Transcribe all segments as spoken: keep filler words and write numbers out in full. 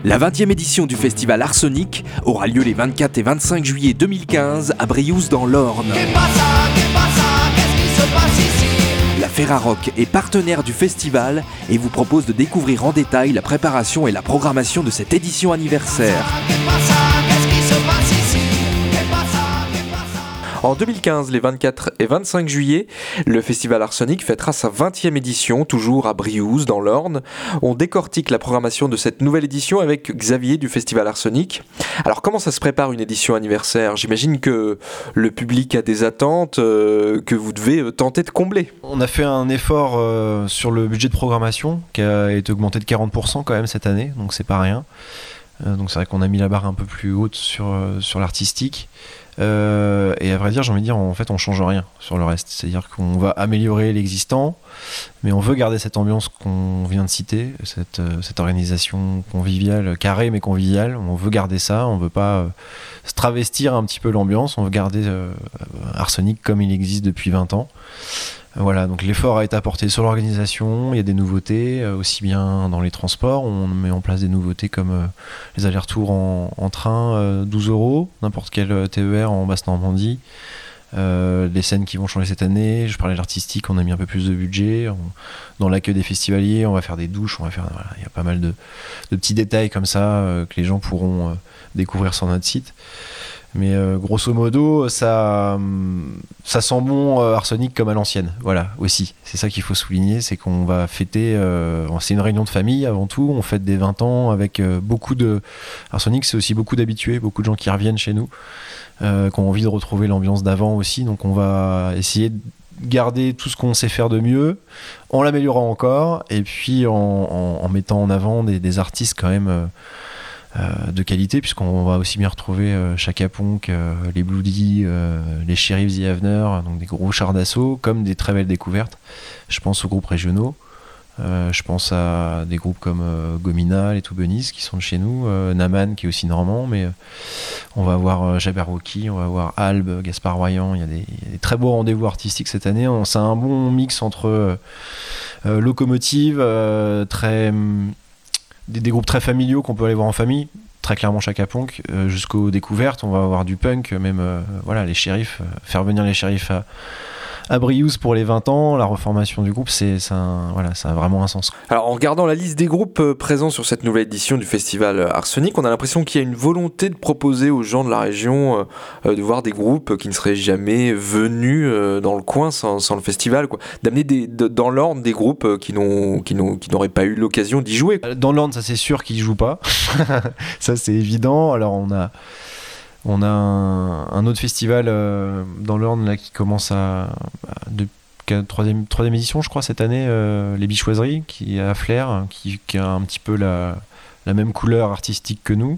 La vingtième édition du festival Arsenic aura lieu les vingt-quatre et vingt-cinq juillet deux mille quinze à Briouze dans l'Orne. La Ferrarock est partenaire du festival et vous propose de découvrir en détail la préparation et la programmation de cette édition anniversaire. En deux mille quinze, les vingt-quatre et vingt-cinq juillet, le festival Arsenic fêtera sa vingtième édition, toujours à Briouze, dans l'Orne. On décortique la programmation de cette nouvelle édition avec Xavier du festival Arsenic. Alors comment ça se prépare une édition anniversaire ? J'imagine que le public a des attentes euh, que vous devez tenter de combler. On a fait un effort euh, sur le budget de programmation qui a été augmenté de quarante pour cent quand même cette année, donc c'est pas rien. Euh, donc c'est vrai qu'on a mis la barre un peu plus haute sur, euh, sur l'artistique. Euh, et à vrai dire, j'ai envie de dire, en fait, on change rien sur le reste. C'est-à-dire qu'on va améliorer l'existant, mais on veut garder cette ambiance qu'on vient de citer, cette, euh, cette organisation conviviale, carrée mais conviviale. On veut garder ça, on veut pas euh, se travestir un petit peu l'ambiance, on veut garder euh, Arsenic comme il existe depuis vingt ans. Voilà, donc l'effort a été apporté sur l'organisation, il y a des nouveautés, euh, aussi bien dans les transports, on met en place des nouveautés comme euh, les allers-retours en, en train, euh, douze euros, n'importe quel T E R en Basse-Normandie, euh, les scènes qui vont changer cette année, je parlais de l'artistique, on a mis un peu plus de budget, on, dans l'accueil des festivaliers, on va faire des douches, on va faire, voilà, il y a pas mal de, de petits détails comme ça euh, que les gens pourront euh, découvrir sur notre site. Mais euh, grosso modo, ça, ça sent bon euh, Arsenic comme à l'ancienne. Voilà, aussi. C'est ça qu'il faut souligner, c'est qu'on va fêter... Euh, c'est une réunion de famille avant tout. On fête des vingt ans avec euh, beaucoup de... Arsenic, c'est aussi beaucoup d'habitués, beaucoup de gens qui reviennent chez nous, euh, qui ont envie de retrouver l'ambiance d'avant aussi. Donc on va essayer de garder tout ce qu'on sait faire de mieux, en l'améliorant encore, et puis en, en, en mettant en avant des, des artistes quand même... Euh, Euh, de qualité, puisqu'on va aussi bien retrouver euh, Chaka Ponk, euh, les Bloody, euh, les Sheriffs The Avener, donc des gros chars d'assaut, comme des très belles découvertes. Je pense aux groupes régionaux, euh, je pense à des groupes comme euh, Gomina, les Toubenis qui sont de chez nous, euh, Naman qui est aussi normand, mais euh, on va avoir euh, Jabberwocky, on va avoir Albe, Gaspard Royan, il y a des, il y a des très beaux rendez-vous artistiques cette année. On, c'est un bon mix entre euh, euh, locomotive, euh, très... Des, des groupes très familiaux qu'on peut aller voir en famille, très clairement Chaka Ponk, euh, jusqu'aux découvertes. On va avoir du punk, même euh, voilà, les shérifs, euh, faire venir les shérifs à, à Briouze pour les vingt ans, la reformation du groupe, c'est, c'est un, voilà, ça a vraiment un sens. Alors en regardant la liste des groupes euh, présents sur cette nouvelle édition du festival Arsenic, on a l'impression qu'il y a une volonté de proposer aux gens de la région euh, de voir des groupes qui ne seraient jamais venus euh, dans le coin sans, sans le festival, quoi. D'amener des, de, dans l'Orne des groupes euh, qui, n'ont, qui, n'ont, qui n'auraient pas eu l'occasion d'y jouer. Dans l'Orne, ça c'est sûr qu'ils y jouent pas, ça c'est évident. Alors on a On a un, un autre festival euh, dans l'Orne là, qui commence à, à de, troisième, troisième édition je crois cette année, euh, les Bichoiseries, qui est à Flers, qui, qui a un petit peu la, la même couleur artistique que nous.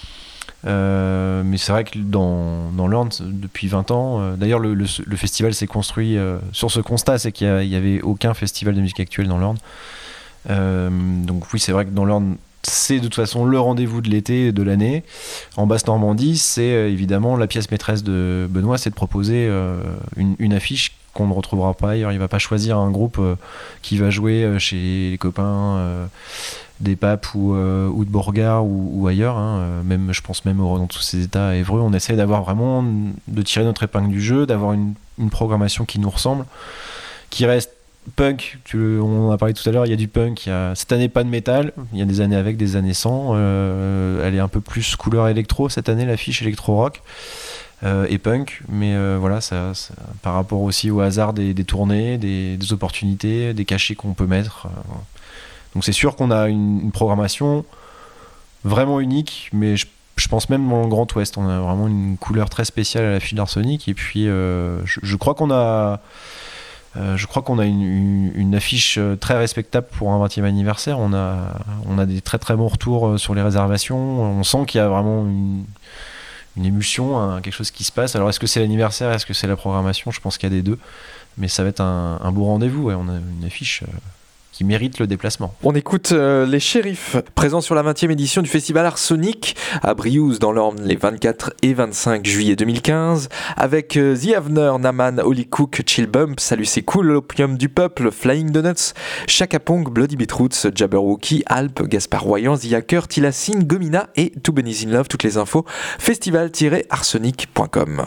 Euh, mais c'est vrai que dans, dans l'Orne, depuis vingt ans, euh, d'ailleurs le, le, le festival s'est construit euh, sur ce constat, c'est qu'il n'y avait aucun festival de musique actuelle dans l'Orne. Euh, donc oui, c'est vrai que dans l'Orne, c'est de toute façon le rendez-vous de l'été et de l'année. En Basse-Normandie, c'est euh, évidemment la pièce maîtresse de Benoît, c'est de proposer euh, une, une affiche qu'on ne retrouvera pas ailleurs. Il ne va pas choisir un groupe euh, qui va jouer euh, chez les copains euh, des Papes ou, euh, ou de Bourgard ou, ou ailleurs. Hein. Même, je pense même au, dans tous ces états à Évreux. On essaie d'avoir vraiment, de tirer notre épingle du jeu, d'avoir une, une programmation qui nous ressemble, qui reste punk. Tu, on en a parlé tout à l'heure, il y a du punk, il y a, cette année pas de métal, il y a des années avec, des années sans, euh, elle est un peu plus couleur électro cette année, l'affiche électro-rock euh, et punk, mais euh, voilà, ça, ça, par rapport aussi au hasard des, des tournées, des, des opportunités, des cachets qu'on peut mettre, euh, voilà. Donc c'est sûr qu'on a une, une programmation vraiment unique, mais je, je pense même dans le Grand Ouest, on a vraiment une couleur très spéciale à l'affiche d'Arsenic, et puis euh, je, je crois qu'on a Euh, je crois qu'on a une, une, une affiche très respectable pour un vingtième anniversaire. On a, on a des très très bons retours sur les réservations. On sent qu'il y a vraiment une, une émulsion, hein, quelque chose qui se passe. Alors est-ce que c'est l'anniversaire, est-ce que c'est la programmation ? Je pense qu'il y a des deux. Mais ça va être un, un beau rendez-vous. Ouais. On a une affiche qui méritent le déplacement. On écoute euh, les Shérifs, présents sur la vingtième édition du festival Arsonic à Briouze dans l'Orne les vingt-quatre et vingt-cinq juillet deux mille quinze, avec euh, The Avener, Naman, Holy Cook, Chill Bump, Salut c'est cool, L'Opium du Peuple, Flying Donuts, Chaka Pong, Bloody Beetroots, Jabberwocky, Alp, Gaspard Royan, The Hacker, Tilassine, Gomina et Two Bunnies in Love. Toutes les infos, festival tiret arsonic point com.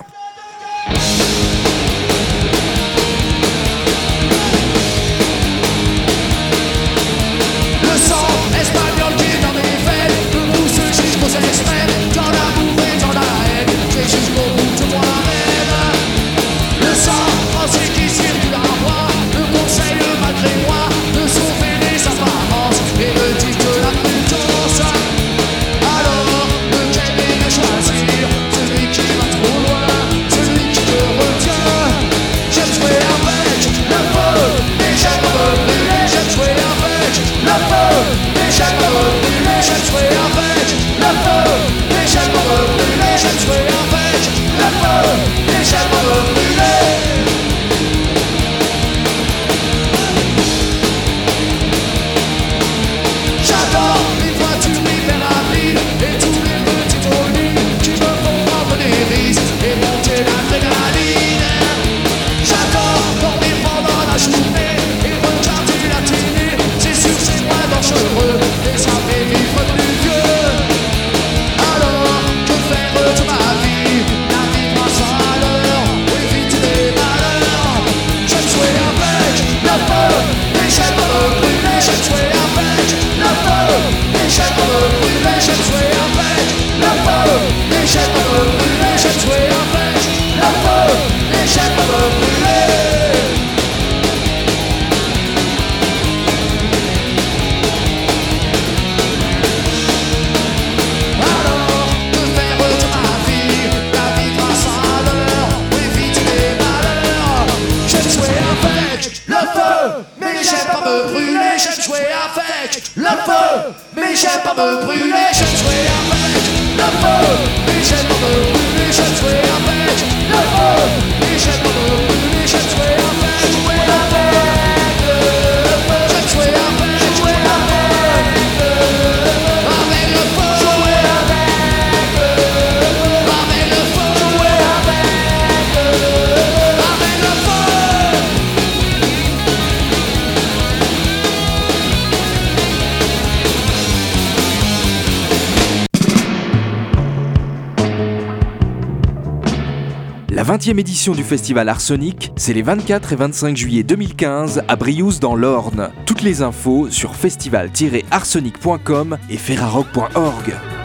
La vingtième édition du festival Arsonic, c'est les vingt-quatre et vingt-cinq juillet deux mille quinze à Briouze dans l'Orne. Toutes les infos sur festival tiret arsonic point com et ferrarock point org.